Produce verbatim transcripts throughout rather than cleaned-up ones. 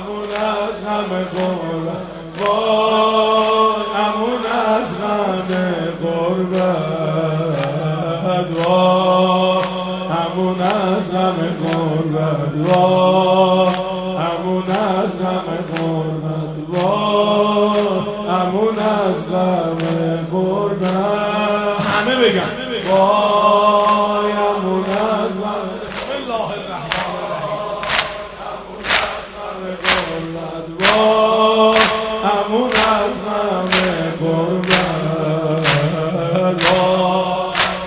امون از غم غربت، وای امون از غم غربت، وای امون از غم غربت، وای امون از غم غربت، وای امون از غم غربت. همه بگن وای امون از غم. بسم الله الرحمن الرحیم. امون از غم غربت، وای امون از غم غربت، وای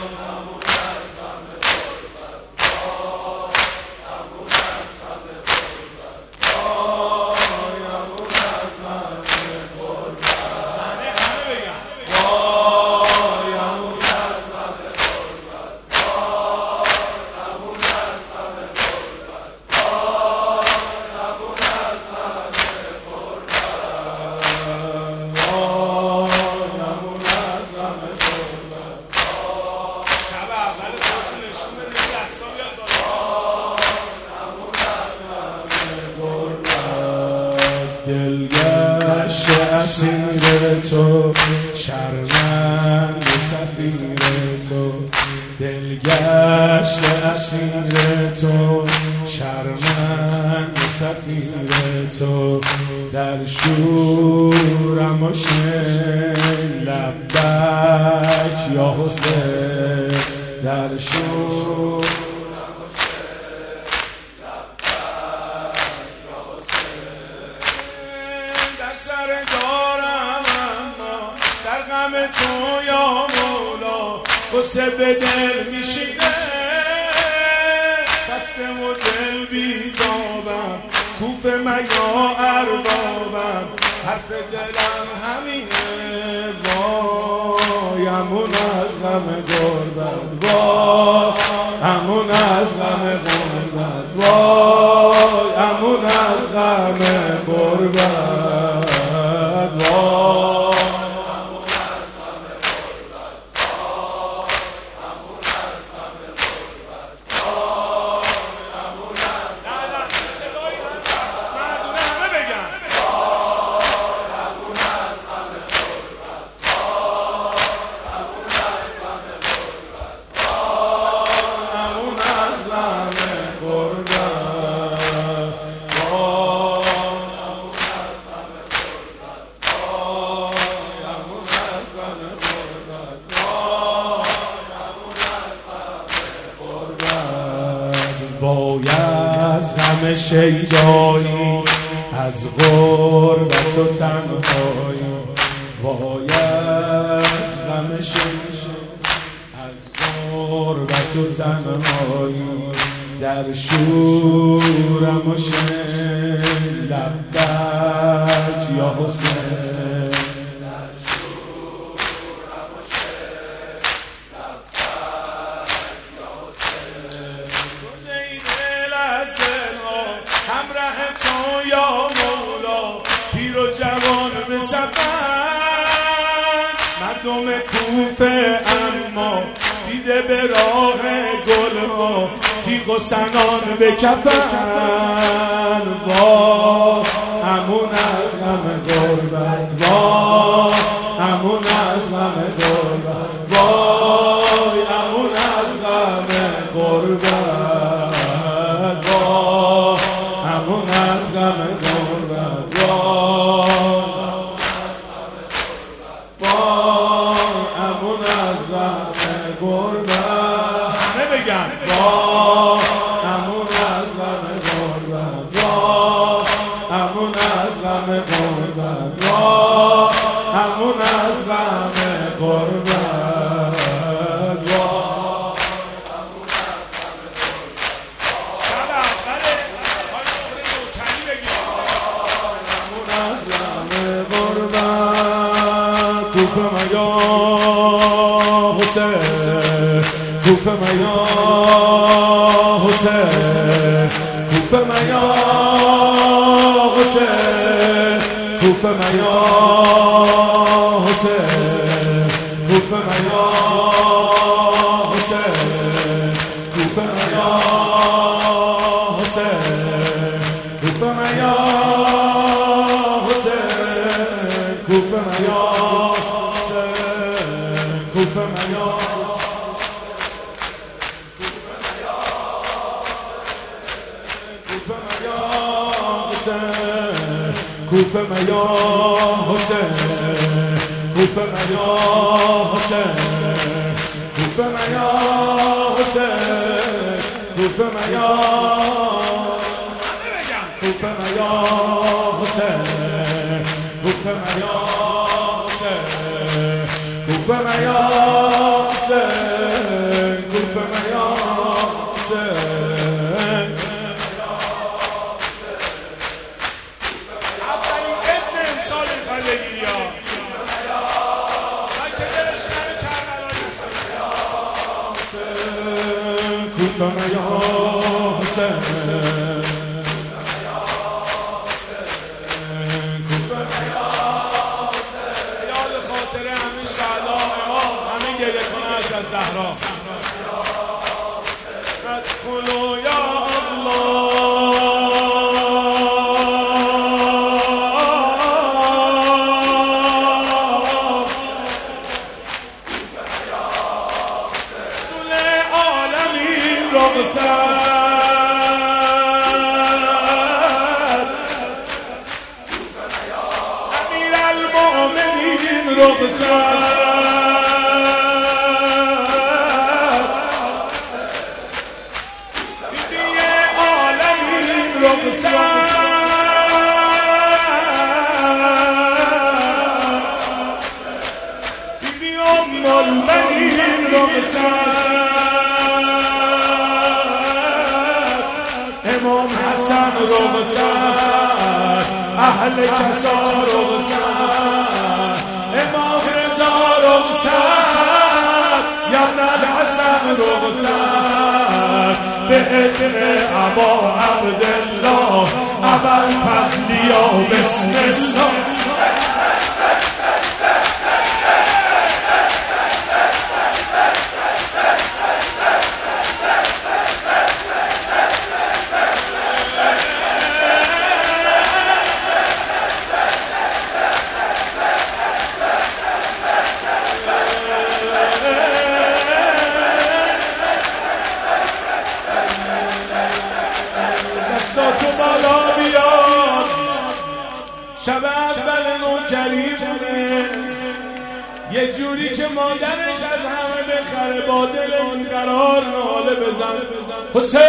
دلگشت اسیر تو، شرمند سفیر تو، دلگشت اسیر تو، شرمند سفیر تو، در شورم و شن لبک یا حسین، در شور سر دارم اما در غم تو یا مولا، قصه به دل میشینه، خسته و دل بیتابم، کوفه میا اربابم، حرف دلم همینه، وای امون از غم غربت، وای امون از غم غربت، وای امون از غم غربت، وای از غم شیدایی، از غربت و تنهایی، وای از غم شیدایی، از غربت و تنهایی، در شورم و شن لبک یا حسین، همراه تو یا مولا، پیر و جوان به سفر، مردم کوفه اما دیده به راه گلها، تیغ و سنان به کفن، وای امون از غم غربت، وای امون از غم غربت، وای امون از غم غربت، امون از غم غربت، وای امون از غم غربت. همه بگن وای امون از غم غربت، وای امون از غم غربت، وای امون از غم غربت، کوفه میا حسین، کوفه میا حسین، کوفه میا حسین، کوفه میا حسین، کوفه میا حسین، کوفه میا حسین، کوفه میا حسین کوفه یا حسین کوفه یا حسین کوفه یا حسین کوفه یا کوفه یا حسین کوفه یا حسین کوفه یا حسین کوفه یا حسین اولین اسم امسال خالقی ها من که دلش نمی کربلایی کوفه یا حسین زهرا ادخلوا یا الله رسول عالمین رخصت امیر المؤمنین رخصت بیبی ام المؤمنین رخصت امام حسن رخصت اهل کسا رخصت امام رضا رخصت ابن الحسن رخصت به اسم ابا عبدالله ابا الفضل یا بسم الله تو بالا بیاد شب اول نوکری بوده یه جوری که مادرش از همه بخره با دل اون قرار ناله بزن حسین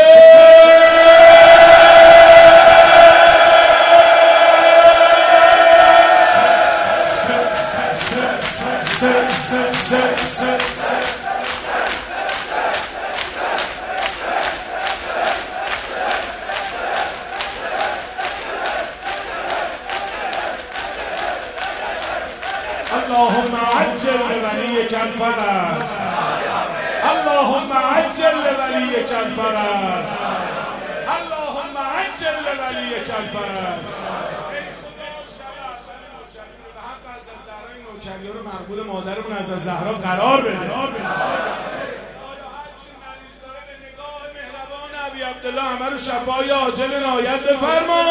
اللهم عجل لوليك الفرج اللهم عجل لوليك الفرج اللهم عجل لوليك الفرج نوکری‌ها رو مقبول مادرمون از زهرا قرار بده ابی عبدالله همه رو شفای عاجل عنایت بفرما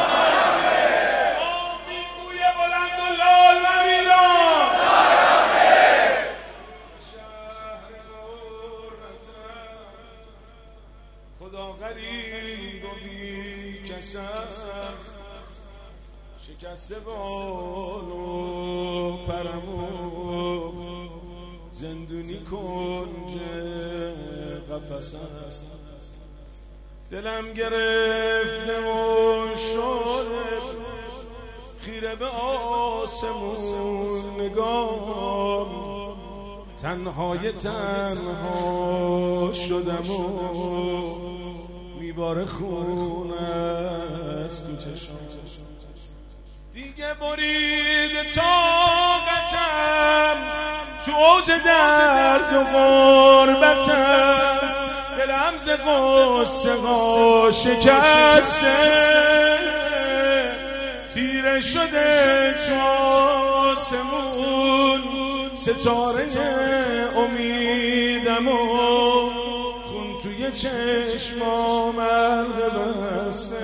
آمین بوی بلند و لال و ویران خدا غریب و بی کس است شکسته بال و پرمو زندونی کنج قفس است دلم گرفته و شده خیره به آسمون نگاه تنهای تنها شدم و میباره خون از تو چشم دیگه برید طاقتم تو اوج درد و غربتم دلم ز غصه ها شکسته تیره شده تو آسمون ستاره امیدم و خون توی چشمام غرق بسته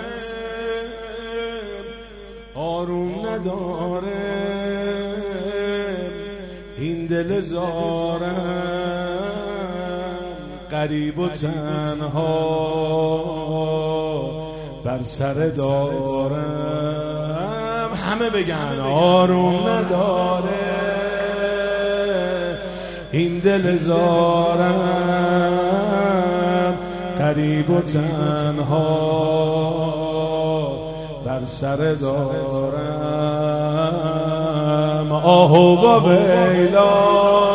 آروم نداره این دل زارم غریب و تنها بر سر دارم، همه بگن آروم نداره این دل زارم، غریب و تنها بر سر دارم. آه و ویلا